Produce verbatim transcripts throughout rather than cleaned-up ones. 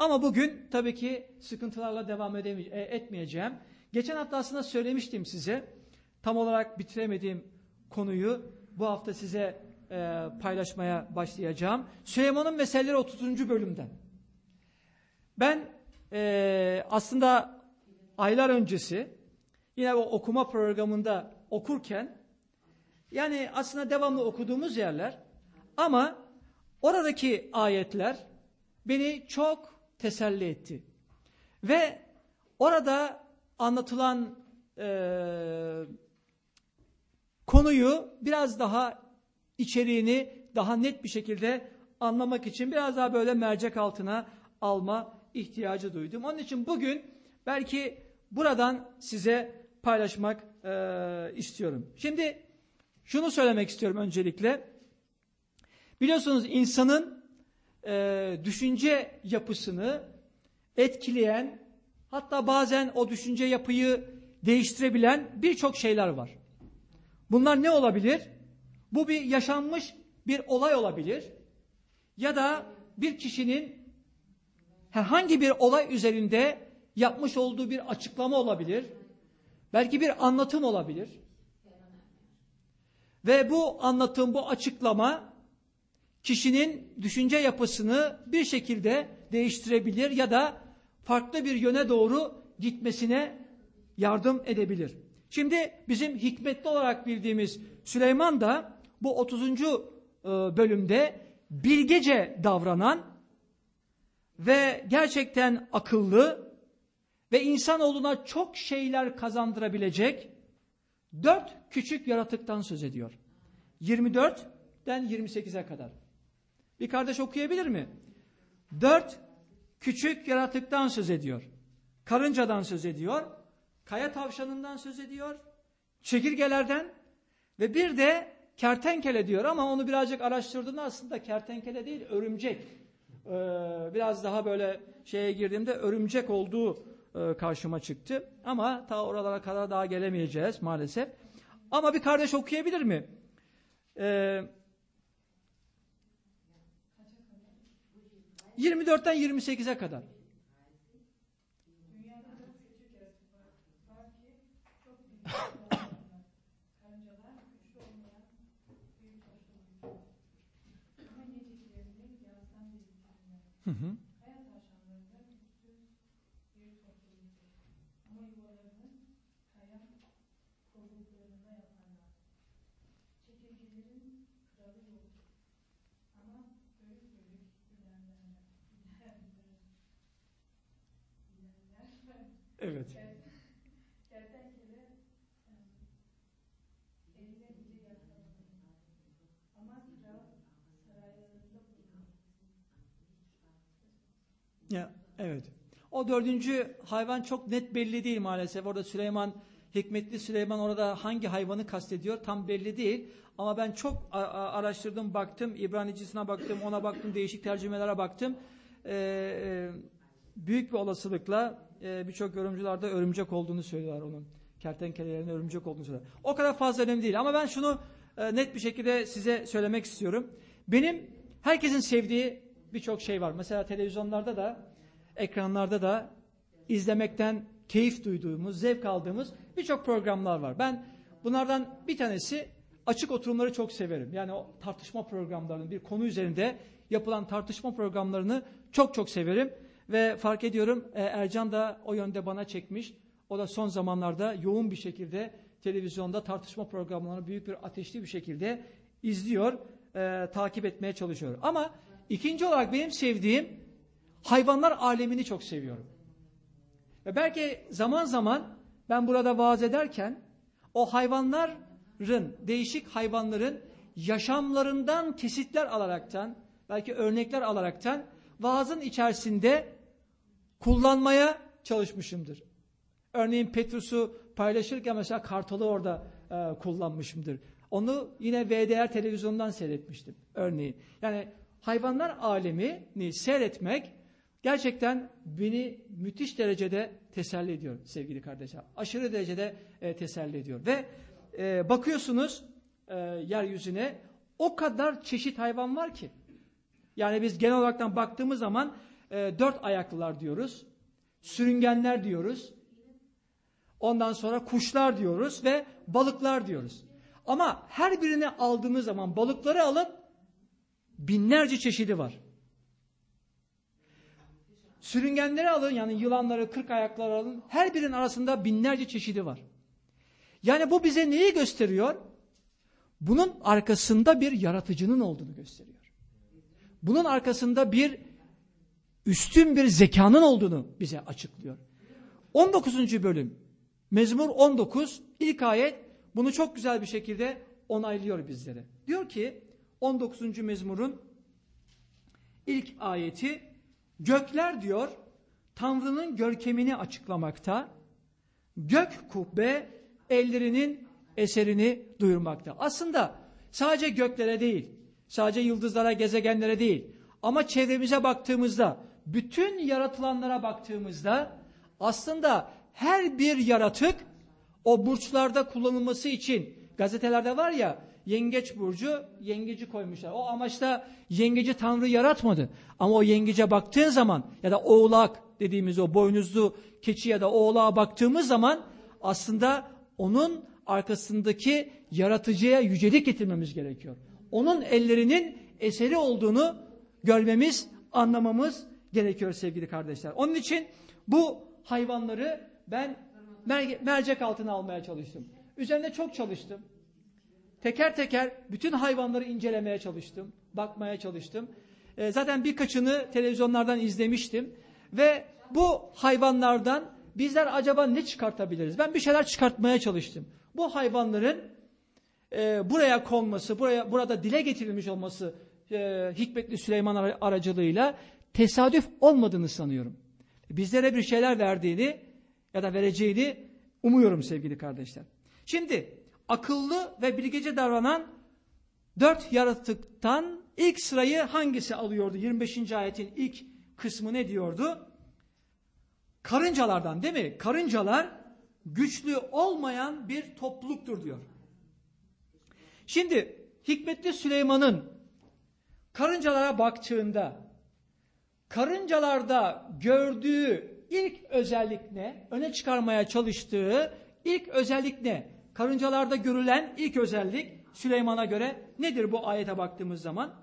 Ama bugün tabii ki sıkıntılarla devam etmeyeceğim. Geçen hafta aslında söylemiştim size. Tam olarak bitiremediğim konuyu bu hafta size e, paylaşmaya başlayacağım. Süleyman'ın Meseleleri otuzuncu bölümden. Ben e, aslında aylar öncesi yine o okuma programında okurken, yani aslında devamlı okuduğumuz yerler ama oradaki ayetler beni çok teselli etti. Ve orada anlatılan e, konuyu biraz daha içeriğini daha net bir şekilde anlamak için biraz daha böyle mercek altına alma ihtiyacı duydum. Onun için bugün belki buradan size paylaşmak e, istiyorum. Şimdi şunu söylemek istiyorum öncelikle. Biliyorsunuz insanın e, düşünce yapısını etkileyen, hatta bazen o düşünce yapıyı değiştirebilen birçok şeyler var. Bunlar ne olabilir? Bu bir yaşanmış bir olay olabilir. Ya da bir kişinin herhangi bir olay üzerinde yapmış olduğu bir açıklama olabilir. Belki bir anlatım olabilir. Ve bu anlatım, bu açıklama kişinin düşünce yapısını bir şekilde değiştirebilir ya da farklı bir yöne doğru gitmesine yardım edebilir. Şimdi bizim hikmetli olarak bildiğimiz Süleyman da bu otuzuncu bölümde bilgece davranan ve gerçekten akıllı ve insanoğluna çok şeyler kazandırabilecek dört küçük yaratıktan söz ediyor. yirmi dörtten yirmi sekize kadar. Bir kardeş okuyabilir mi? Dört küçük yaratıktan söz ediyor. Karıncadan söz ediyor. Kaya tavşanından söz ediyor. Çekirgelerden ve bir de kertenkele diyor ama onu birazcık araştırdığımda aslında kertenkele değil, örümcek. Ee, biraz daha böyle şeye girdiğimde örümcek olduğu e, karşıma çıktı. Ama ta oralara kadar daha gelemeyeceğiz maalesef. Ama bir kardeş okuyabilir mi? Ee, yirmi dörtten yirmi sekize kadar. Hı hı. Evet. Ya, evet. O dördüncü hayvan çok net belli değil maalesef. Orada Süleyman, hikmetli Süleyman orada hangi hayvanı kastediyor tam belli değil. Ama ben çok araştırdım, baktım, İbranicisine baktım, ona baktım, değişik tercümelere baktım. Ee, büyük bir olasılıkla e, birçok yorumcularda örümcek olduğunu söylüyorlar onun. Kertenkelelerin örümcek olduğunu söylüyorlar. O kadar fazla önemli değil. Ama ben şunu e, net bir şekilde size söylemek istiyorum. Benim herkesin sevdiği birçok şey var. Mesela televizyonlarda da, ekranlarda da izlemekten keyif duyduğumuz, zevk aldığımız birçok programlar var. Ben bunlardan bir tanesi açık oturumları çok severim. Yani o tartışma programlarının bir konu üzerinde yapılan tartışma programlarını çok çok severim. Ve fark ediyorum Ercan da o yönde bana çekmiş. O da son zamanlarda yoğun bir şekilde televizyonda tartışma programlarını büyük bir ateşli bir şekilde izliyor, e, takip etmeye çalışıyor. Ama ikinci olarak benim sevdiğim hayvanlar alemini çok seviyorum. Ve belki zaman zaman ben burada vaaz ederken o hayvanların, değişik hayvanların yaşamlarından kesitler alaraktan, belki örnekler alaraktan vaazın içerisinde kullanmaya çalışmışımdır. Örneğin Petrus'u paylaşırken mesela kartalı orada e, kullanmışımdır. Onu yine V D R televizyondan seyretmiştim örneğin. Yani hayvanlar alemini seyretmek gerçekten beni müthiş derecede teselli ediyor sevgili kardeşler. Aşırı derecede e, teselli ediyor. Ve e, bakıyorsunuz e, yeryüzüne o kadar çeşit hayvan var ki. Yani biz genel olarak baktığımız zaman e, dört ayaklılar diyoruz. Sürüngenler diyoruz. Ondan sonra kuşlar diyoruz ve balıklar diyoruz. Ama her birini aldığımız zaman balıkları alın, binlerce çeşidi var. Sürüngenleri alın, yani yılanları, kırk ayakları alın, her birinin arasında binlerce çeşidi var. Yani bu bize neyi gösteriyor? Bunun arkasında bir yaratıcının olduğunu gösteriyor. Bunun arkasında bir üstün bir zekanın olduğunu bize açıklıyor. on dokuzuncu bölüm, Mezmur on dokuz, ilk ayet bunu çok güzel bir şekilde onaylıyor bizlere. Diyor ki on dokuzuncu mezmurun ilk ayeti, gökler diyor Tanrı'nın görkemini açıklamakta, gök kubbe ellerinin eserini duyurmakta. Aslında sadece göklere değil, sadece yıldızlara, gezegenlere değil, ama çevremize baktığımızda, bütün yaratılanlara baktığımızda aslında her bir yaratık o burçlarda kullanılması için, gazetelerde var ya, yengeç burcu, yengeci koymuşlar. O amaçla yengeci Tanrı yaratmadı. Ama o yengece baktığın zaman ya da oğlak dediğimiz o boynuzlu keçi ya da oğlağa baktığımız zaman aslında onun arkasındaki yaratıcıya yücelik getirmemiz gerekiyor. Onun ellerinin eseri olduğunu görmemiz, anlamamız gerekiyor sevgili kardeşler. Onun için bu hayvanları ben mercek altına almaya çalıştım. Üzerinde çok çalıştım. Teker teker bütün hayvanları incelemeye çalıştım, bakmaya çalıştım. E, zaten birkaçını televizyonlardan izlemiştim ve bu hayvanlardan bizler acaba ne çıkartabiliriz? Ben bir şeyler çıkartmaya çalıştım. Bu hayvanların e, buraya konması, buraya burada dile getirilmiş olması e, Hikmetli Süleyman aracılığıyla tesadüf olmadığını sanıyorum. Bizlere bir şeyler verdiğini ya da vereceğini umuyorum sevgili kardeşler. Şimdi akıllı ve bilgece davranan dört yaratıktan ilk sırayı hangisi alıyordu? yirmi beşinci ayetin ilk kısmı ne diyordu? Karıncalardan, değil mi? Karıncalar güçlü olmayan bir topluluktur diyor. Şimdi Hikmetli Süleyman'ın karıncalara baktığında karıncalarda gördüğü ilk özellik ne? Öne çıkarmaya çalıştığı ilk özellik ne? Karıncalarda görülen ilk özellik Süleyman'a göre nedir bu ayete baktığımız zaman?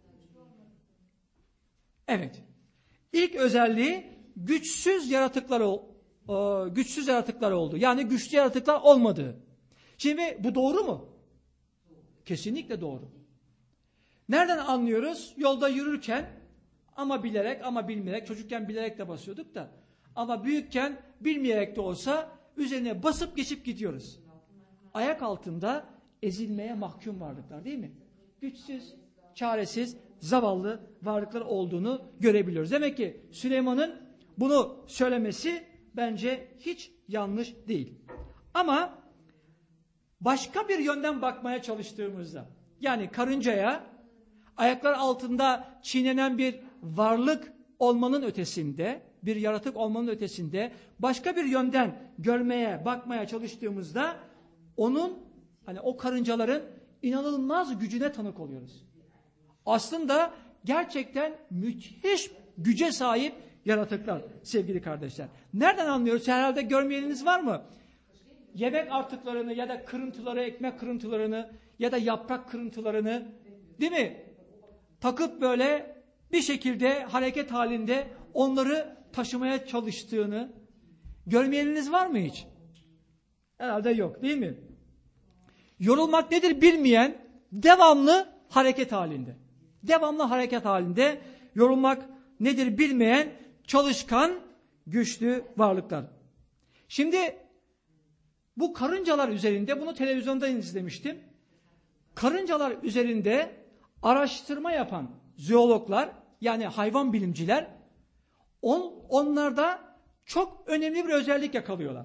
Evet. İlk özelliği güçsüz yaratıklar güçsüz yaratıklar oldu. Yani güçlü yaratıklar olmadığı. Şimdi bu doğru mu? Kesinlikle doğru. Nereden anlıyoruz? Yolda yürürken ama bilerek ama bilmeyerek, çocukken bilerek de basıyorduk da ama büyükken bilmeyerek de olsa üzerine basıp geçip gidiyoruz. Ayak altında ezilmeye mahkum varlıklar, değil mi? Güçsüz, çaresiz, zavallı varlıklar olduğunu görebiliyoruz. Demek ki Süleyman'ın bunu söylemesi bence hiç yanlış değil. Ama başka bir yönden bakmaya çalıştığımızda, yani karıncaya ayaklar altında çiğnenen bir varlık olmanın ötesinde, bir yaratık olmanın ötesinde başka bir yönden görmeye, bakmaya çalıştığımızda onun, hani o karıncaların inanılmaz gücüne tanık oluyoruz. Aslında gerçekten müthiş güce sahip yaratıklar sevgili kardeşler. Nereden anlıyoruz? Herhalde görmeyeniniz var mı? Yemek artıklarını ya da kırıntıları, ekmek kırıntılarını ya da yaprak kırıntılarını, değil mi? Takıp böyle bir şekilde hareket halinde onları taşımaya çalıştığını görmeyeniniz var mı hiç? Herhalde yok, değil mi? Yorulmak nedir bilmeyen devamlı hareket halinde. Devamlı hareket halinde yorulmak nedir bilmeyen çalışkan, güçlü varlıklar. Şimdi bu karıncalar üzerinde, bunu televizyonda izlemiştim. Karıncalar üzerinde araştırma yapan zoologlar, yani hayvan bilimciler, on, onlarda çok önemli bir özellik yakalıyorlar.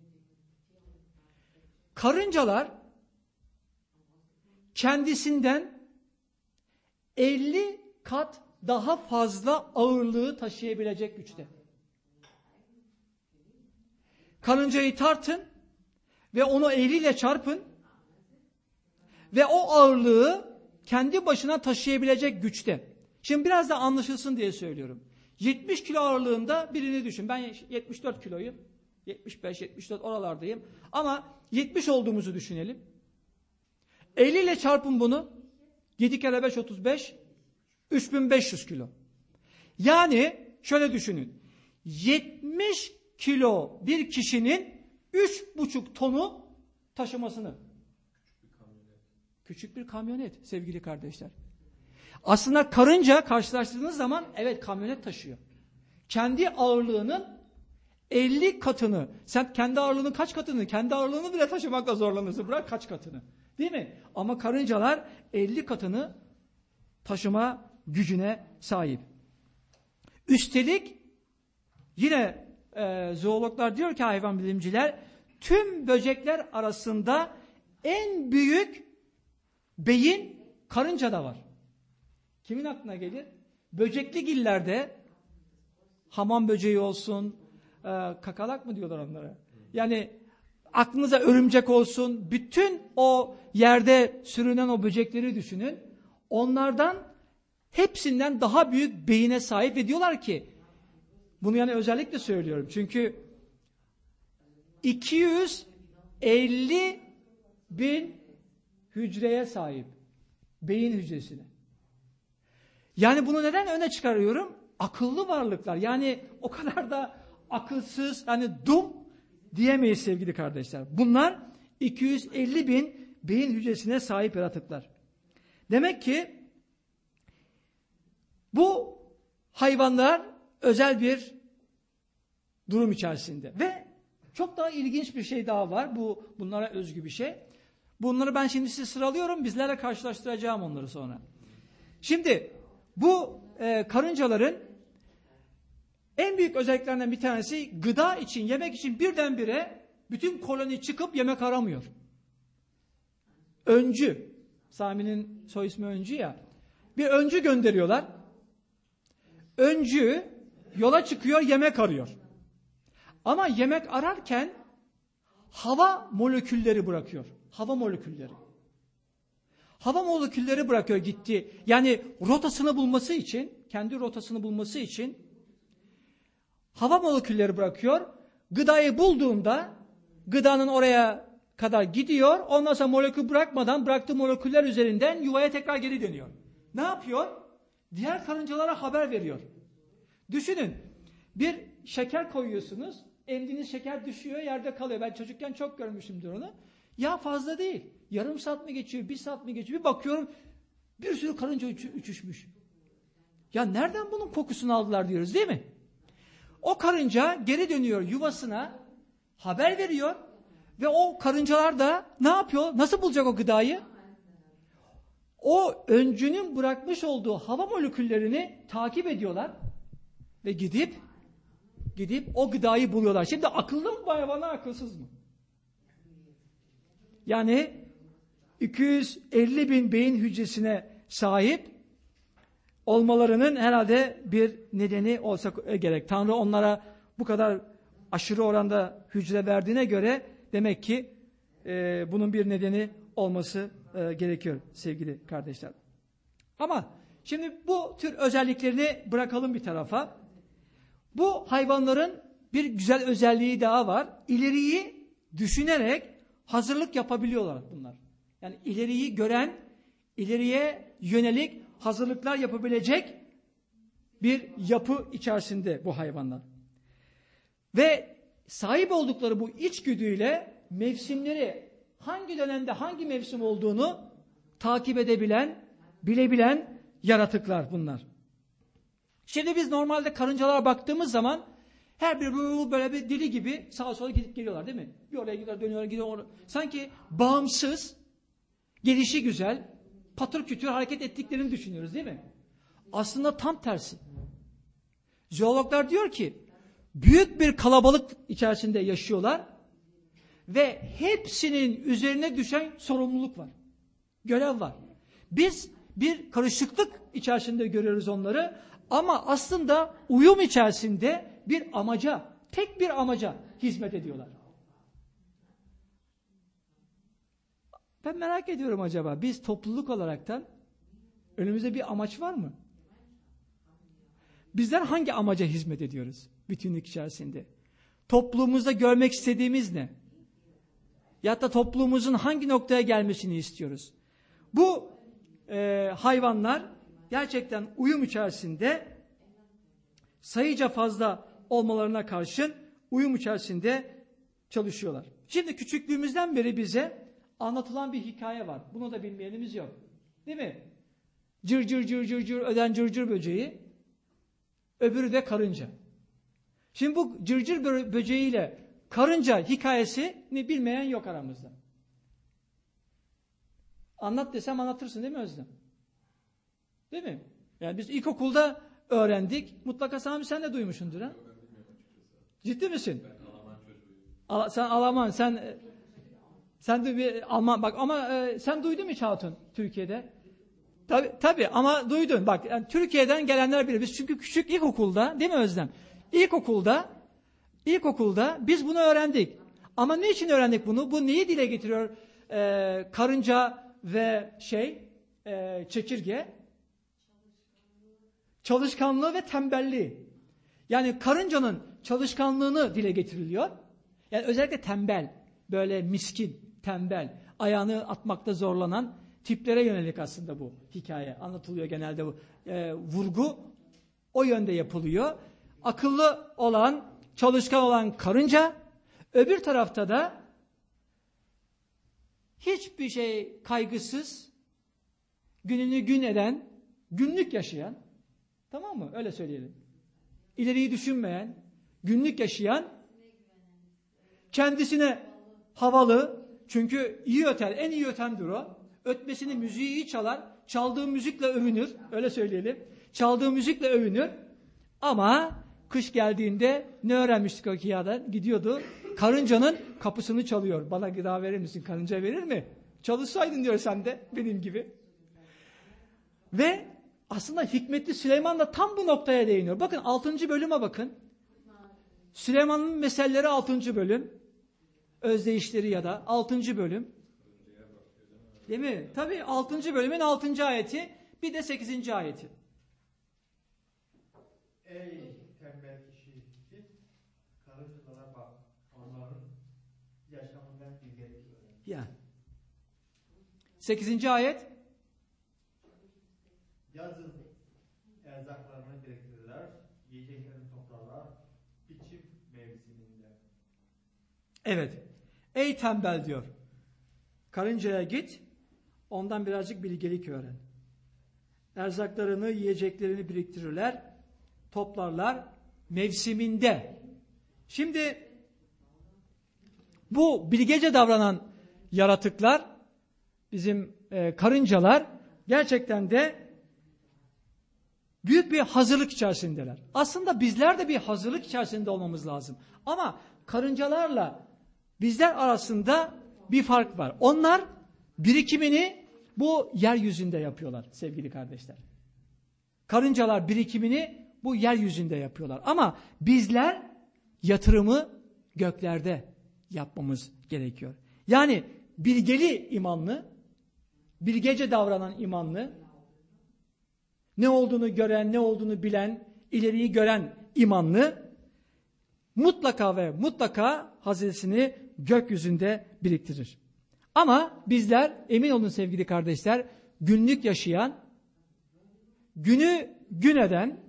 Karıncalar kendisinden elli kat daha fazla ağırlığı taşıyabilecek güçte. Karıncayı tartın ve onu eliyle çarpın ve o ağırlığı kendi başına taşıyabilecek güçte. Şimdi biraz da anlaşılsın diye söylüyorum. yetmiş kilo ağırlığında birini düşün. Ben yetmiş dört kiloyum. yetmiş beş yetmiş dört oralardayım. Ama yetmiş olduğumuzu düşünelim. elli ile çarpın bunu. yedi kere beş otuz beş. üç bin beş yüz kilo. Yani şöyle düşünün. yetmiş kilo bir kişinin üç buçuk tonu taşımasını. Küçük bir kamyonet sevgili kardeşler. Aslında karınca karşılaştırdığınız zaman evet kamyonet taşıyor. Kendi ağırlığının elli katını, sen kendi ağırlığının kaç katını, kendi ağırlığını bile taşımakla zorlanırsın. Bırak kaç katını. Değil mi? Ama karıncalar elli katını taşıma gücüne sahip. Üstelik yine e, zoologlar diyor ki hayvan bilimciler tüm böcekler arasında en büyük beyin karıncada var. Kimin aklına gelir? Böcekligillerde hamam böceği olsun, e, kakalak mı diyorlar onlara? Yani aklınıza örümcek olsun, bütün o yerde sürünen o böcekleri düşünün. Onlardan hepsinden daha büyük beyine sahip ve diyorlar ki, bunu yani özellikle söylüyorum çünkü iki yüz elli bin hücreye sahip, beyin hücresine. Yani bunu neden öne çıkarıyorum? Akıllı varlıklar, yani o kadar da akılsız, yani dum diyemeyiz sevgili kardeşler. Bunlar iki yüz elli bin beyin hücresine sahip yaratıklar. Demek ki bu hayvanlar özel bir durum içerisinde ve çok daha ilginç bir şey daha var. Bu bunlara özgü bir şey. Bunları ben şimdi size sıralıyorum. Bizlerle karşılaştıracağım onları sonra. Şimdi bu e, karıncaların en büyük özelliklerinden bir tanesi gıda için, yemek için birdenbire bütün koloni çıkıp yemek aramıyor. Öncü. Sami'nin soy ismi Öncü ya. Bir öncü gönderiyorlar. Öncü yola çıkıyor, yemek arıyor. Ama yemek ararken hava molekülleri bırakıyor. Hava molekülleri. Hava molekülleri bırakıyor gitti. Yani rotasını bulması için, kendi rotasını bulması için hava molekülleri bırakıyor. Gıdayı bulduğunda gıdanın oraya kadar gidiyor. Ondan sonra molekül bırakmadan bıraktığı moleküller üzerinden yuvaya tekrar geri dönüyor. Ne yapıyor? Diğer karıncalara haber veriyor. Düşünün, bir şeker koyuyorsunuz, emdiğiniz şeker düşüyor, yerde kalıyor. Ben çocukken çok görmüşümdür onu. Ya fazla değil. Yarım saat mi geçiyor, bir saat mi geçiyor? Bir bakıyorum, bir sürü karınca uç, uçuşmuş. Ya nereden bunun kokusunu aldılar diyoruz değil mi? O karınca geri dönüyor yuvasına, haber veriyor ve o karıncalar da ne yapıyor? Nasıl bulacak o gıdayı? O öncünün bırakmış olduğu hava moleküllerini takip ediyorlar ve gidip gidip o gıdayı buluyorlar. Şimdi akıllı mı bu hayvanlar, akılsız mı? Yani iki yüz elli bin beyin hücresine sahip olmalarının herhalde bir nedeni olsa gerek. Tanrı onlara bu kadar aşırı oranda hücre verdiğine göre demek ki e, bunun bir nedeni olması e, gerekiyor sevgili kardeşler. Ama şimdi bu tür özelliklerini bırakalım bir tarafa. Bu hayvanların bir güzel özelliği daha var. İleriyi düşünerek hazırlık yapabiliyorlar bunlar. Yani ileriyi gören, ileriye yönelik hazırlıklar yapabilecek bir yapı içerisinde bu hayvanlar. Ve sahip oldukları bu içgüdüyle mevsimleri, hangi dönemde hangi mevsim olduğunu takip edebilen, bilebilen yaratıklar bunlar. Şimdi biz normalde karıncalara baktığımız zaman her biri böyle bir deli gibi sağa sola gidip geliyorlar değil mi? Bir oraya gidiyorlar, dönüyorlar, gidiyorlar. Sanki bağımsız, gelişi güzel, patır kütür hareket ettiklerini düşünüyoruz değil mi? Aslında tam tersi. Jeologlar diyor ki büyük bir kalabalık içerisinde yaşıyorlar ve hepsinin üzerine düşen sorumluluk var. Görev var. Biz bir karışıklık içerisinde görüyoruz onları ama aslında uyum içerisinde bir amaca, tek bir amaca hizmet ediyorlar. Ben merak ediyorum acaba biz topluluk olaraktan önümüzde bir amaç var mı? Bizler hangi amaca hizmet ediyoruz bütünlük içerisinde? Toplumumuzda görmek istediğimiz ne? Ya da toplumumuzun hangi noktaya gelmesini istiyoruz? Bu e, hayvanlar gerçekten uyum içerisinde sayıca fazla olmalarına karşın uyum içerisinde çalışıyorlar. Şimdi küçüklüğümüzden beri bize anlatılan bir hikaye var. Bunu da bilmeyenimiz yok. Değil mi? Cır cır cır cır cır öden cır cır böceği, öbürü de karınca. Şimdi bu cır cır böceğiyle karınca hikayesini bilmeyen yok aramızda. Anlat desem anlatırsın değil mi Özlem? Değil mi? Yani biz ilkokulda öğrendik. Mutlaka Sami sen de duymuşsundur ha? Ciddi misin? Ben Alman çocuğuyum. Al, sen Alman, sen sen de bir Alman bak ama e, sen duydun mu hiç Hatun Türkiye'de? Tabii tabii ama duydun. Bak yani Türkiye'den gelenler bilir. Biz çünkü küçük ilkokulda değil mi Özlem? İlkokulda ilkokulda biz bunu öğrendik. Ama ne için öğrendik bunu? Bu neyi dile getiriyor? Ee, karınca ve şey e, çekirge. Çalışkanlığı ve tembelliği. Yani karıncanın çalışkanlığını dile getiriliyor. Yani özellikle tembel, böyle miskin, tembel, ayağını atmakta zorlanan tiplere yönelik aslında bu hikaye anlatılıyor genelde bu. E, vurgu o yönde yapılıyor. Akıllı olan, çalışkan olan karınca, öbür tarafta da hiçbir şey kaygısız, gününü gün eden, günlük yaşayan, tamam mı? Öyle söyleyelim. İleriyi düşünmeyen, günlük yaşayan, kendisine havalı, çünkü iyi öter, en iyi ötendir o. Ötmesini, müziği iyi çalar, çaldığı müzikle övünür, öyle söyleyelim. Çaldığı müzikle övünür ama kış geldiğinde ne öğrenmiştik o hikayeden? Gidiyordu, karıncanın kapısını çalıyor. Bana gıda verir misin? Karınca verir mi? Çalışsaydın diyor sen de, benim gibi. Ve aslında Hikmetli Süleyman da tam bu noktaya değiniyor. Bakın altıncı bölüme bakın. Süleyman'ın meselleri altıncı bölüm. Özdeyişleri ya da altıncı bölüm. Değil mi? Tabii altıncı bölümün altıncı ayeti, bir de sekizinci ayeti. Ey tembel kişi, git karıncalara bak, onların yaşamından bilgelik öğren. Ya. sekizinci ayet. Yazın erzaklarını biriktirirler, yiyeceklerini toplarlar, biçim mevsiminde. Evet. Ey tembel diyor. Karıncaya git, ondan birazcık bilgelik öğren. Erzaklarını, yiyeceklerini biriktirirler, toplarlar mevsiminde. Şimdi bu bilgece davranan yaratıklar, bizim e, karıncalar gerçekten de büyük bir hazırlık içerisindeler. Aslında bizler de bir hazırlık içerisinde olmamız lazım. Ama karıncalarla bizler arasında bir fark var. Onlar birikimini bu yeryüzünde yapıyorlar sevgili kardeşler. Karıncalar birikimini bu yeryüzünde yapıyorlar. Ama bizler yatırımı göklerde yapmamız gerekiyor. Yani bilgeli imanlı, bilgece davranan imanlı, ne olduğunu gören, ne olduğunu bilen, ileriyi gören imanlı mutlaka ve mutlaka hazinesini gökyüzünde biriktirir. Ama bizler emin olun sevgili kardeşler, günlük yaşayan, günü gün eden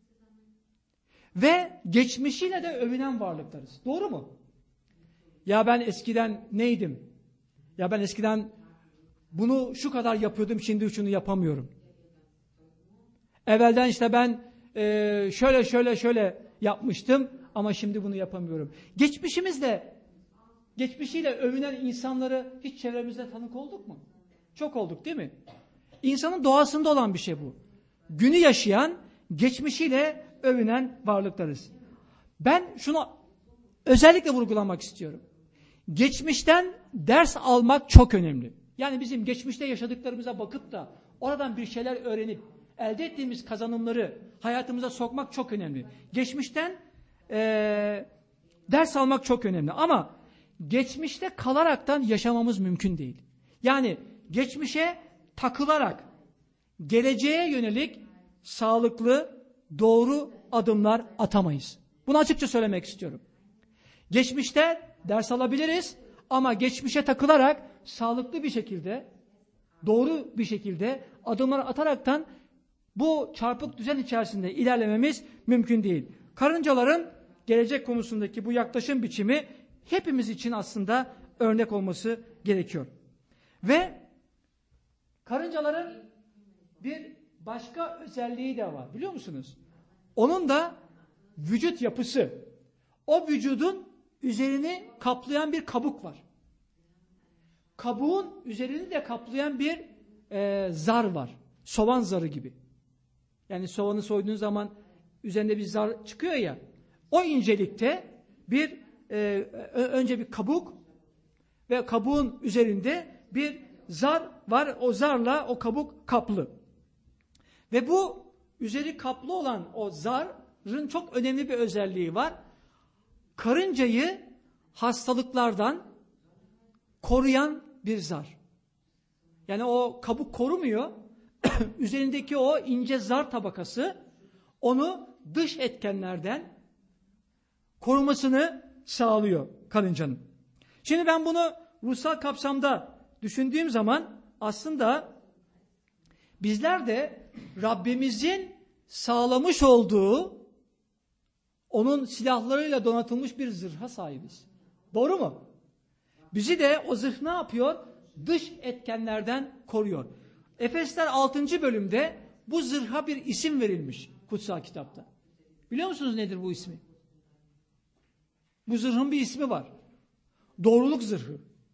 ve geçmişiyle de övünen varlıklarız. Doğru mu? Ya ben eskiden neydim? Ya ben eskiden bunu şu kadar yapıyordum, şimdi şunu yapamıyorum. Evvelden işte ben e, şöyle şöyle şöyle yapmıştım ama şimdi bunu yapamıyorum. Geçmişimizle, geçmişiyle övünen insanları hiç çevremizde tanık olduk mu? Çok olduk değil mi? İnsanın doğasında olan bir şey bu. Günü yaşayan, geçmişiyle övünen varlıklarız. Ben şunu özellikle vurgulamak istiyorum. Geçmişten ders almak çok önemli. Yani bizim geçmişte yaşadıklarımıza bakıp da oradan bir şeyler öğrenip elde ettiğimiz kazanımları hayatımıza sokmak çok önemli. Geçmişten ee, ders almak çok önemli. Ama geçmişte kalaraktan yaşamamız mümkün değil. Yani geçmişe takılarak geleceğe yönelik sağlıklı, doğru adımlar atamayız. Bunu açıkça söylemek istiyorum. Geçmişte ders alabiliriz ama geçmişe takılarak sağlıklı bir şekilde, doğru bir şekilde adımlar ataraktan bu çarpık düzen içerisinde ilerlememiz mümkün değil. Karıncaların gelecek konusundaki bu yaklaşım biçimi hepimiz için aslında örnek olması gerekiyor. Ve karıncaların bir başka özelliği de var, biliyor musunuz? Onun da vücut yapısı. O vücudun üzerini kaplayan bir kabuk var. Kabuğun üzerini de kaplayan bir e, zar var. Soğan zarı gibi. Yani soğanı soyduğun zaman üzerinde bir zar çıkıyor ya. O incelikte bir e, önce bir kabuk ve kabuğun üzerinde bir zar var. O zarla o kabuk kaplı. Ve bu üzeri kaplı olan o zarın çok önemli bir özelliği var. Karıncayı hastalıklardan koruyan bir zar. Yani o kabuk korumuyor. Üzerindeki o ince zar tabakası onu dış etkenlerden korumasını sağlıyor karıncanın. Şimdi ben bunu ruhsal kapsamda düşündüğüm zaman aslında bizler de Rabbimizin sağlamış olduğu onun silahlarıyla donatılmış bir zırha sahibiz. Doğru mu? Bizi de o zırh ne yapıyor? Dış etkenlerden koruyor. Efesler altıncı bölümde bu zırha bir isim verilmiş kutsal kitapta. Biliyor musunuz nedir bu ismi? Bu zırhın bir ismi var. Doğruluk zırhı.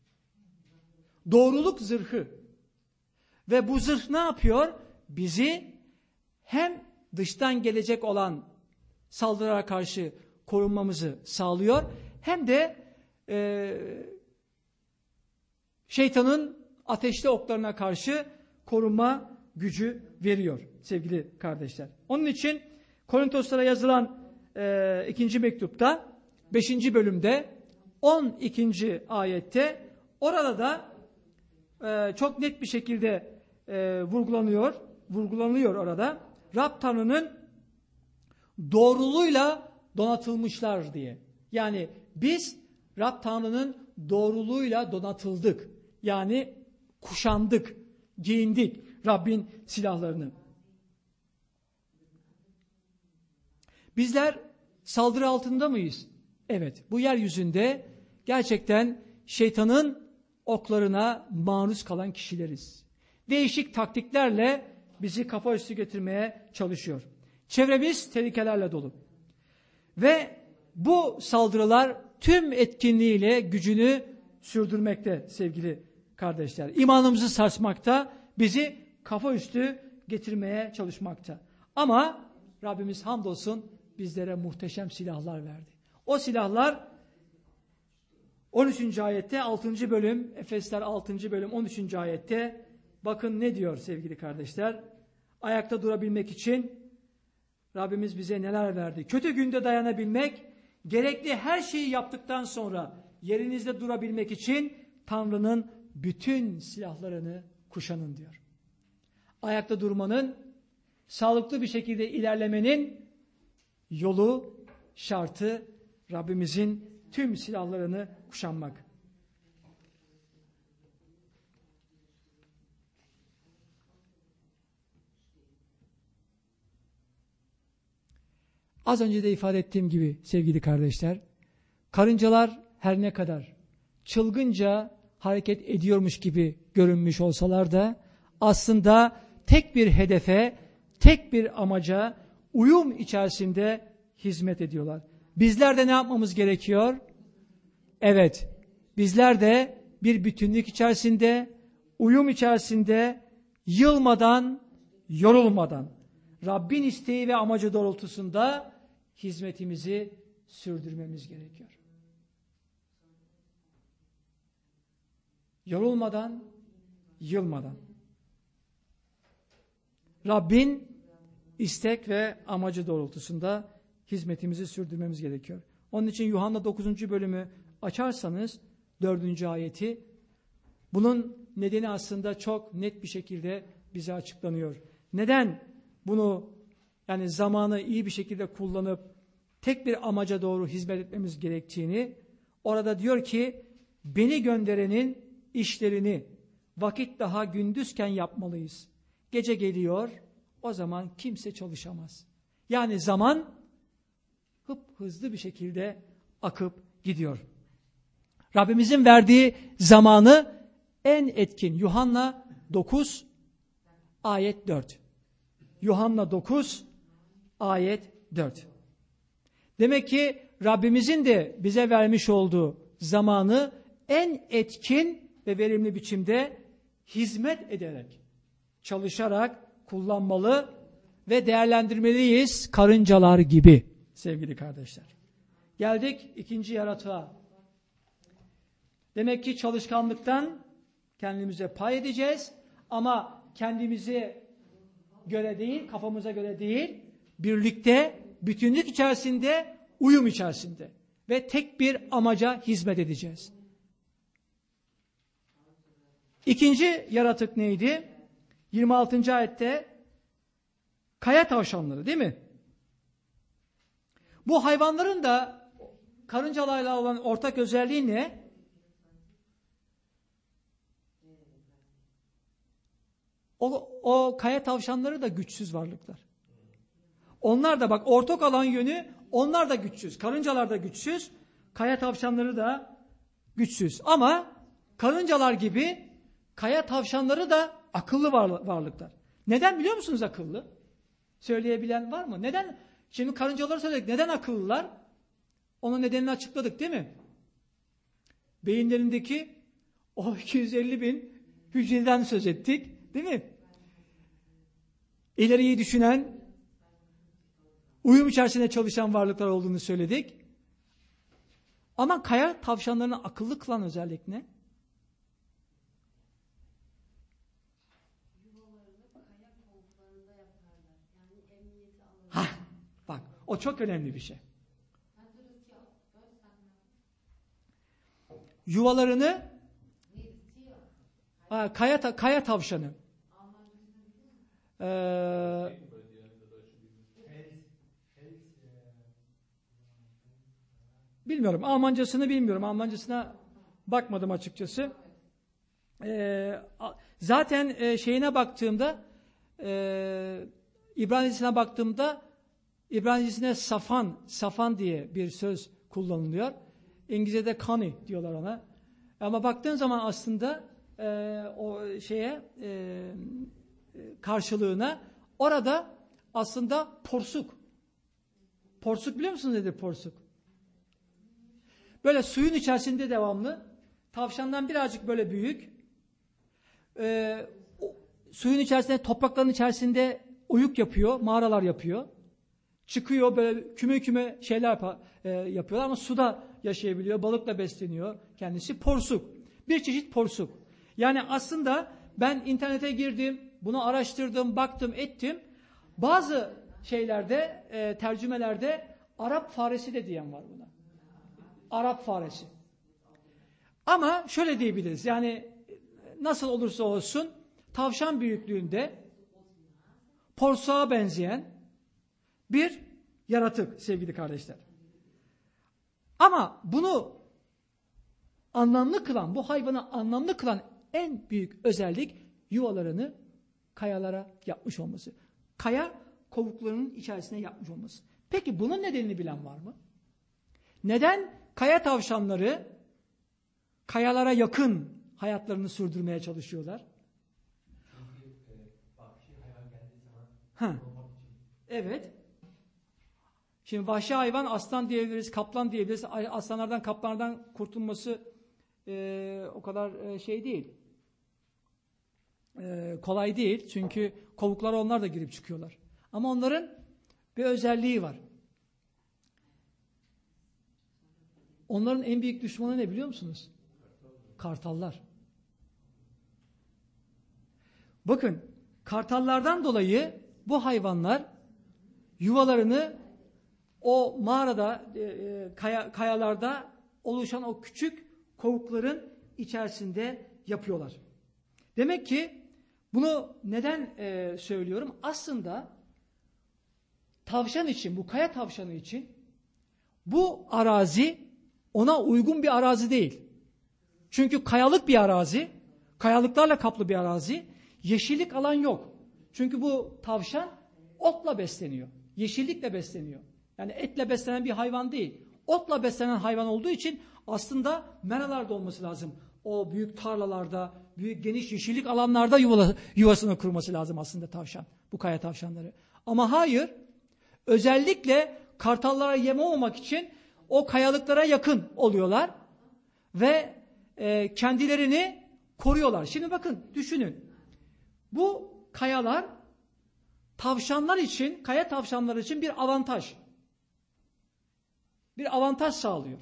Doğruluk zırhı. Ve bu zırh ne yapıyor? Bizi hem dıştan gelecek olan saldırılara karşı korunmamızı sağlıyor, hem de e, şeytanın ateşli oklarına karşı korunma gücü veriyor sevgili kardeşler. Onun için Korintoslara yazılan e, ikinci mektupta beşinci bölümde on ikinci ayette orada da e, çok net bir şekilde e, vurgulanıyor, vurgulanıyor orada. Rab Tanrı'nın doğruluğuyla donatılmışlar diye. Yani biz Rab Tanrı'nın doğruluğuyla donatıldık. Yani kuşandık, giyindik Rabbin silahlarını. Bizler saldırı altında mıyız? Evet, bu yeryüzünde gerçekten şeytanın oklarına maruz kalan kişileriz. Değişik taktiklerle bizi kafa üstü getirmeye çalışıyor. Çevremiz tehlikelerle dolu. Ve bu saldırılar tüm etkinliğiyle gücünü sürdürmekte sevgili kardeşler. İmanımızı sarsmakta, bizi kafa üstü getirmeye çalışmakta. Ama Rabbimiz hamdolsun bizlere muhteşem silahlar verdi. O silahlar on üçüncü ayette altıncı bölüm, Efesler altıncı bölüm on üçüncü ayette bakın ne diyor sevgili kardeşler. Ayakta durabilmek için Rabbimiz bize neler verdi? Kötü günde dayanabilmek, gerekli her şeyi yaptıktan sonra yerinizde durabilmek için Tanrı'nın bütün silahlarını kuşanın diyor. Ayakta durmanın, sağlıklı bir şekilde ilerlemenin yolu, şartı Rabbimizin tüm silahlarını kuşanmak. Az önce de ifade ettiğim gibi sevgili kardeşler, karıncalar her ne kadar çılgınca hareket ediyormuş gibi görünmüş olsalar da aslında tek bir hedefe, tek bir amaca uyum içerisinde hizmet ediyorlar. Bizler de ne yapmamız gerekiyor? Evet, bizler de bir bütünlük içerisinde, uyum içerisinde, yılmadan, yorulmadan, Rabbin isteği ve amacı doğrultusunda hizmetimizi sürdürmemiz gerekiyor. Yorulmadan, yılmadan. Rabbin istek ve amacı doğrultusunda hizmetimizi sürdürmemiz gerekiyor. Onun için Yuhanna dokuzuncu bölümü açarsanız dördüncü ayeti, bunun nedeni aslında çok net bir şekilde bize açıklanıyor. Neden bunu yani zamanı iyi bir şekilde kullanıp tek bir amaca doğru hizmet etmemiz gerektiğini, orada diyor ki beni gönderenin işlerini vakit daha gündüzken yapmalıyız. Gece geliyor, o zaman kimse çalışamaz. Yani zaman hıp hızlı bir şekilde akıp gidiyor. Rabbimizin verdiği zamanı en etkin. Yuhanna dokuz ayet dört. Yuhanna dokuz ayet dört. Demek ki Rabbimizin de bize vermiş olduğu zamanı en etkin ve verimli biçimde hizmet ederek, çalışarak kullanmalı ve değerlendirmeliyiz karıncalar gibi sevgili kardeşler. Geldik ikinci yaratığa. Demek ki çalışkanlıktan kendimize pay edeceğiz ama kendimize göre değil, kafamıza göre değil, birlikte, bütünlük içerisinde, uyum içerisinde ve tek bir amaca hizmet edeceğiz. İkinci yaratık neydi? yirmi altıncı ayette kaya tavşanları değil mi? Bu hayvanların da karıncalarla olan ortak özelliği ne? O, o kaya tavşanları da güçsüz varlıklar. Onlar da bak ortak alan yönü, onlar da güçsüz. Karıncalar da güçsüz, kaya tavşanları da güçsüz. Ama karıncalar gibi kaya tavşanları da akıllı varlıklar. Neden biliyor musunuz akıllı? Söyleyebilen var mı? Neden? Şimdi karıncaları söyledik. Neden akıllılar? Onun nedenini açıkladık değil mi? Beyinlerindeki o iki yüz elli bin hücreden söz ettik. Değil mi? İleriyi düşünen, uyum içerisinde çalışan varlıklar olduğunu söyledik. Ama kaya tavşanlarını akıllı kılan özellik ne? Hah, bak o çok önemli bir şey. Yuvalarını ha, kaya, kaya tavşanı ee, bilmiyorum. Almancasını bilmiyorum. Almancasına bakmadım açıkçası. Ee, zaten e, şeyine baktığımda e, İbranicesine baktığımda İbranicesine safan, safan diye bir söz kullanılıyor. İngilizce'de kani diyorlar ona. Ama baktığın zaman aslında e, o şeye e, karşılığına orada aslında porsuk. Porsuk biliyor musunuz nedir porsuk? Böyle suyun içerisinde devamlı. Tavşandan birazcık böyle büyük. E, o, suyun içerisinde, toprakların içerisinde oyuk yapıyor, mağaralar yapıyor. Çıkıyor böyle küme küme şeyler e, yapıyorlar ama suda yaşayabiliyor, balıkla besleniyor kendisi. Porsuk. Bir çeşit porsuk. Yani aslında ben internete girdim, bunu araştırdım, baktım, ettim. Bazı şeylerde, e, tercümelerde Arap faresi de diyen var buna. Arap faresi. Ama şöyle diyebiliriz, yani nasıl olursa olsun tavşan büyüklüğünde porsuğa benzeyen bir yaratık sevgili kardeşler. Ama bunu anlamlı kılan, bu hayvanı anlamlı kılan en büyük özellik yuvalarını kayalara yapmış olması. Kaya kovuklarının içerisine yapmış olması. Peki bunun nedenini bilen var mı? Neden kaya tavşanları kayalara yakın hayatlarını sürdürmeye çalışıyorlar? Ha. Evet. Şimdi vahşi hayvan aslan diyebiliriz, kaplan diyebiliriz. Aslanlardan, kaplanlardan kurtulması e, o kadar e, şey değil. E, kolay değil. Çünkü kovuklara onlar da girip çıkıyorlar. Ama onların bir özelliği var. Onların en büyük düşmanı ne biliyor musunuz? Kartallar. Bakın, kartallardan dolayı bu hayvanlar yuvalarını o mağarada, e, kaya, kayalarda oluşan o küçük kovukların içerisinde yapıyorlar. Demek ki bunu neden e, söylüyorum? Aslında tavşan için, bu kaya tavşanı için bu arazi ona uygun bir arazi değil. Çünkü kayalık bir arazi, kayalıklarla kaplı bir arazi, yeşillik alan yok. Çünkü bu tavşan otla besleniyor, yeşillikle besleniyor. Yani etle beslenen bir hayvan değil. Otla beslenen hayvan olduğu için aslında meralarda olması lazım. O büyük tarlalarda, büyük geniş yeşillik alanlarda yuvala, yuvasını kurması lazım aslında tavşan. Bu kaya tavşanları. Ama hayır, özellikle kartallara yem olmamak için o kayalıklara yakın oluyorlar ve e, kendilerini koruyorlar. Şimdi bakın, düşünün. Bu kayalar tavşanlar için, kaya tavşanları için bir avantaj. Bir avantaj sağlıyor.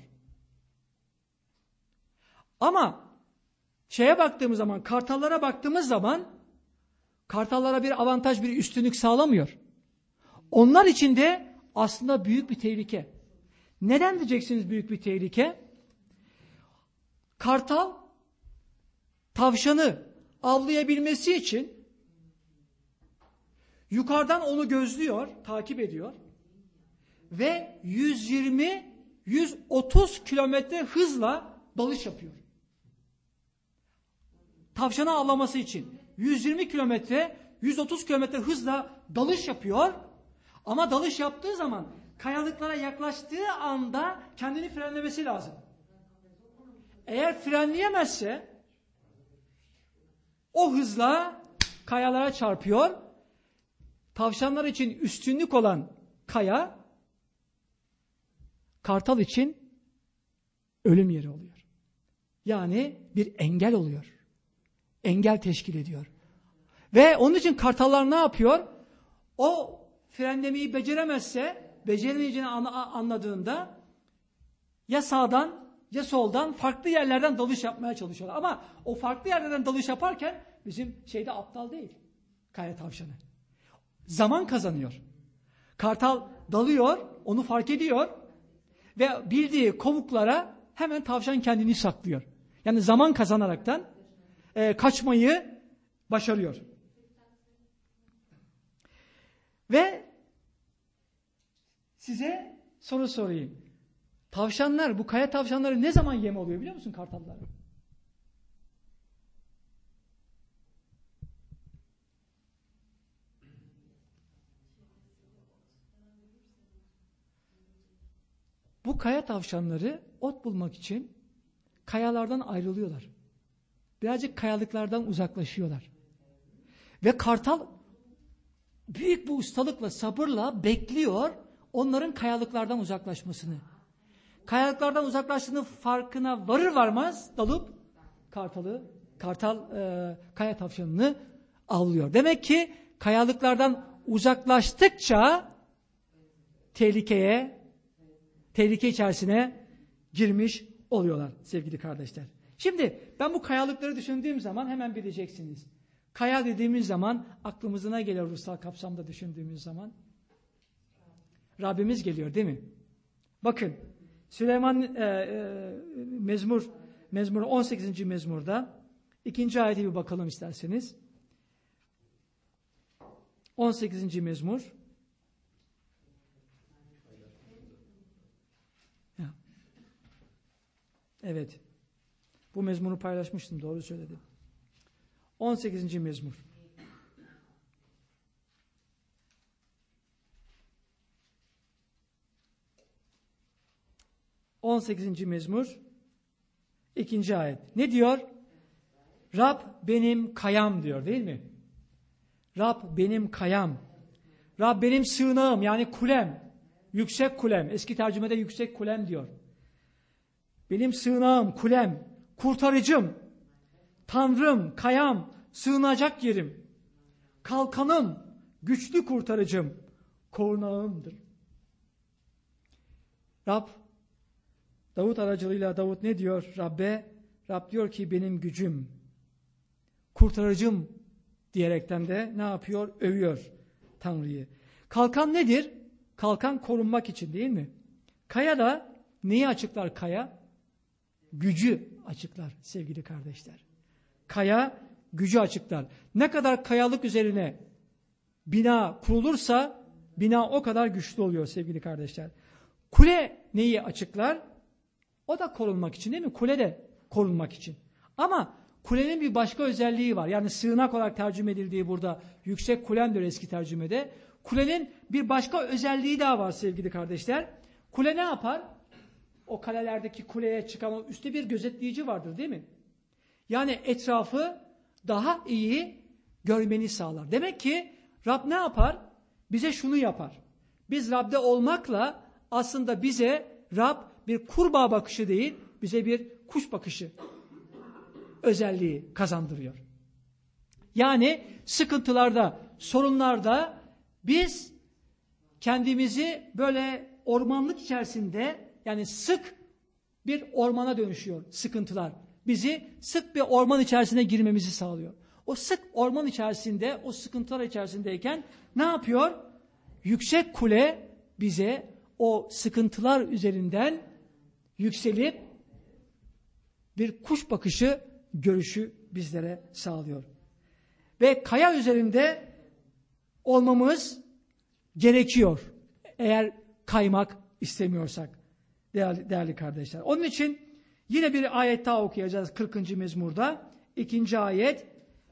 Ama şeye baktığımız zaman, kartallara baktığımız zaman kartallara bir avantaj, bir üstünlük sağlamıyor. Onlar için de aslında büyük bir tehlike. Neden diyeceksiniz büyük bir tehlike? Kartal tavşanı avlayabilmesi için yukarıdan onu gözlüyor, takip ediyor ve yüz yirmi yüz otuz kilometre hızla dalış yapıyor. Tavşanı avlaması için yüz yirmi kilometre, yüz otuz kilometre hızla dalış yapıyor. Ama dalış yaptığı zaman kayalıklara yaklaştığı anda kendini frenlemesi lazım. Eğer frenleyemezse o hızla kayalara çarpıyor. Tavşanlar için üstünlük olan kaya, kartal için ölüm yeri oluyor. Yani bir engel oluyor. Engel teşkil ediyor. Ve onun için kartallar ne yapıyor? O frenlemeyi beceremezse, beceremeyeceğini anladığında ya sağdan ya soldan farklı yerlerden dalış yapmaya çalışıyorlar. Ama o farklı yerlerden dalış yaparken bizim şeyde aptal değil. Kaya tavşanı. Zaman kazanıyor. Kartal dalıyor, onu fark ediyor ve bildiği kovuklara hemen tavşan kendini saklıyor. Yani zaman kazanaraktan e, kaçmayı başarıyor. Ve size soru sorayım. Tavşanlar, bu kaya tavşanları ne zaman yem oluyor biliyor musun kartallara? Bu kaya tavşanları ot bulmak için kayalardan ayrılıyorlar. Birazcık kayalıklardan uzaklaşıyorlar. Ve kartal büyük bir ustalıkla, sabırla bekliyor onların kayalıklardan uzaklaşmasını. Kayalıklardan uzaklaştığının farkına varır varmaz dalıp kartalı, kartal e, kaya tavşanını avlıyor. Demek ki kayalıklardan uzaklaştıkça tehlikeye, tehlike içerisine girmiş oluyorlar sevgili kardeşler. Şimdi ben bu kayalıkları düşündüğüm zaman hemen bileceksiniz. Kaya dediğimiz zaman aklımıza ne geliyor ruhsal kapsamda düşündüğümüz zaman? Rabbimiz geliyor değil mi? Bakın Süleyman e, e, Mezmur Mezmur on sekizinci mezmurda ikinci ayete bir bakalım isterseniz. on sekizinci mezmur. Ya. Evet. Bu mezmuru paylaşmıştım, doğru söyledim. on sekizinci mezmur. on sekizinci mezmur ikinci ayet. Ne diyor? Rab benim kayam diyor değil mi? Rab benim kayam. Rab benim sığınağım yani kulem. Yüksek kulem. Eski tercümede yüksek kulem diyor. Benim sığınağım, kulem, kurtarıcım, Tanrım, kayam, sığınacak yerim, kalkanım, güçlü kurtarıcım, korunağımdır. Rab, Davut aracılığıyla Davut ne diyor Rabbe? Rab diyor ki benim gücüm, kurtarıcım diyerekten de ne yapıyor? Övüyor Tanrı'yı. Kalkan nedir? Kalkan korunmak için değil mi? Kaya da neyi açıklar kaya? Gücü açıklar sevgili kardeşler. Kaya gücü açıklar. Ne kadar kayalık üzerine bina kurulursa Bina o kadar güçlü oluyor sevgili kardeşler. Kule neyi açıklar? O da korunmak için değil mi? Kule de korunmak için. Ama kulenin bir başka özelliği var. Yani sığınak olarak tercüme edildiği burada yüksek kulem diyor eski tercümede. Kulenin bir başka özelliği daha var sevgili kardeşler. Kule ne yapar? O kalelerdeki kuleye çıkan o üstte bir gözetleyici vardır değil mi? Yani etrafı daha iyi görmeni sağlar. Demek ki Rab ne yapar? Bize şunu yapar. Biz Rab'de olmakla aslında bize Rab bir kurbağa bakışı değil, bize bir kuş bakışı özelliği kazandırıyor. Yani sıkıntılarda, sorunlarda biz kendimizi böyle ormanlık içerisinde, yani sık bir ormana dönüşüyor sıkıntılar. Bizi sık bir orman içerisine girmemizi sağlıyor. O sık orman içerisinde, o sıkıntılar içerisindeyken ne yapıyor? Yüksek kule bize o sıkıntılar üzerinden yükselip bir kuş bakışı görüşü bizlere sağlıyor. Ve kaya üzerinde olmamız gerekiyor. Eğer kaymak istemiyorsak değerli, değerli kardeşler. Onun için yine bir ayet daha okuyacağız kırkıncı mezmurda. İkinci ayet.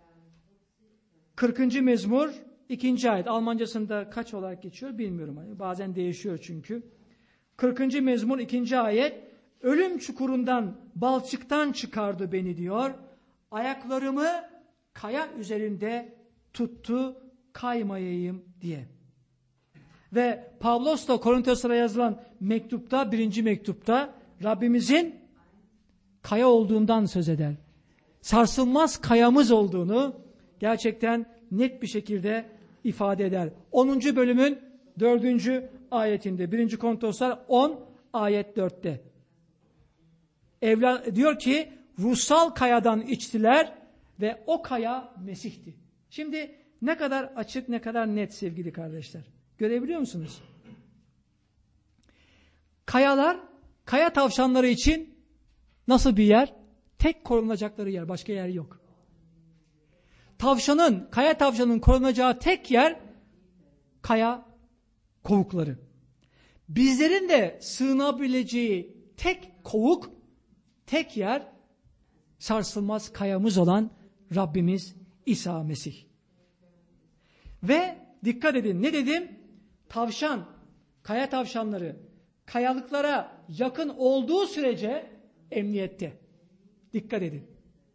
kırkıncı mezmur ikinci ayet. Almancasında kaç olarak geçiyor bilmiyorum. Bazen değişiyor çünkü. kırkıncı mezmur ikinci ayet. Ölüm çukurundan, balçıktan çıkardı beni diyor. Ayaklarımı kaya üzerinde tuttu, kaymayayım diye. Ve Pavlos da Korintoslara yazılan mektupta, birinci mektupta Rabbimizin kaya olduğundan söz eder. Sarsılmaz kayamız olduğunu gerçekten net bir şekilde ifade eder. onuncu bölümün dördüncü ayetinde, birinci Korintoslar on ayet dörtte. Evla, diyor ki ruhsal kayadan içtiler ve o kaya Mesih'ti. Şimdi ne kadar açık, ne kadar net sevgili kardeşler. Görebiliyor musunuz? Kayalar, kaya tavşanları için nasıl bir yer? Tek korunacakları yer, başka yer yok. Tavşanın, kaya tavşanın korunacağı tek yer kaya kovukları. Bizlerin de sığınabileceği tek kovuk, tek yer sarsılmaz kayamız olan Rabbimiz İsa Mesih. Ve dikkat edin, ne dedim? Tavşan, kaya tavşanları kayalıklara yakın olduğu sürece emniyette. Dikkat edin.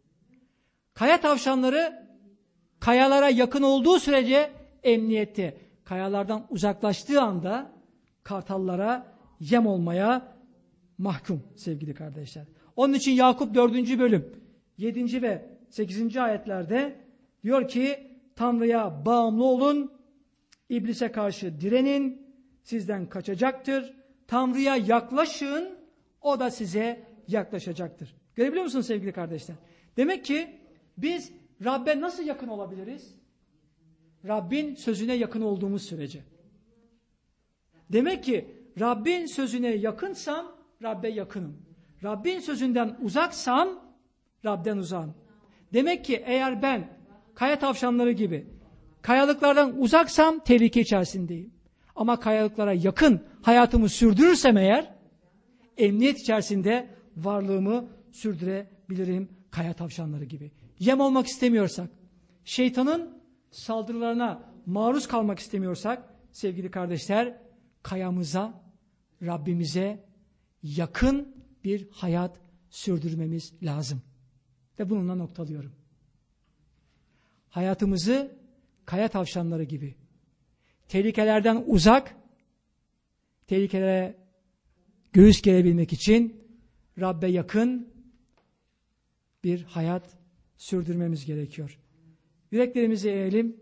Kaya tavşanları kayalara yakın olduğu sürece emniyette. Kayalardan uzaklaştığı anda kartallara yem olmaya mahkum sevgili kardeşler. Onun için Yakup dördüncü bölüm yedinci ve sekizinci ayetlerde diyor ki Tanrı'ya bağımlı olun, İblise karşı direnin, sizden kaçacaktır. Tanrı'ya yaklaşın, o da size yaklaşacaktır. Görebiliyor musunuz sevgili kardeşler? Demek ki biz Rabbe nasıl yakın olabiliriz? Rabbin sözüne yakın olduğumuz sürece. Demek ki Rabbin sözüne yakınsam Rabbe yakınım. Rabbin sözünden uzaksam Rab'den uzağım. Demek ki eğer ben kaya tavşanları gibi kayalıklardan uzaksam tehlike içerisindeyim. Ama kayalıklara yakın hayatımı sürdürürsem eğer emniyet içerisinde varlığımı sürdürebilirim kaya tavşanları gibi. Yem olmak istemiyorsak, şeytanın saldırılarına maruz kalmak istemiyorsak sevgili kardeşler kayamıza, Rabbimize yakın bir hayat sürdürmemiz lazım. Ve bununla noktalıyorum. Hayatımızı kaya tavşanları gibi tehlikelerden uzak, tehlikelere göğüs gerebilmek için Rabbe yakın bir hayat sürdürmemiz gerekiyor. Yüreklerimizi eğelim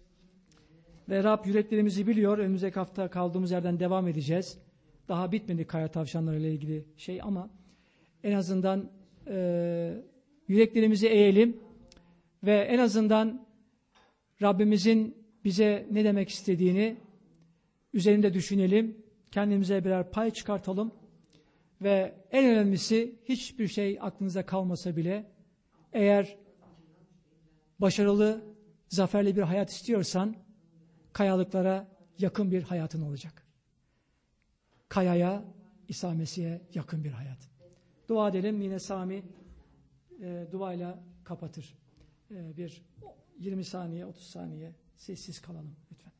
ve Rab yüreklerimizi biliyor. Önümüzdeki hafta kaldığımız yerden devam edeceğiz. Daha bitmedi kaya tavşanları ile ilgili şey ama en azından e, yüreklerimizi eğelim ve en azından Rabbimizin bize ne demek istediğini üzerinde düşünelim. Kendimize birer pay çıkartalım ve en önemlisi hiçbir şey aklınıza kalmasa bile eğer başarılı, zaferli bir hayat istiyorsan kayalıklara yakın bir hayatın olacak. Kayaya, İsa Mesih'e yakın bir hayat. Dua edelim. Yine Sami e, duayla kapatır. E, bir yirmi saniye, otuz saniye sessiz kalalım lütfen.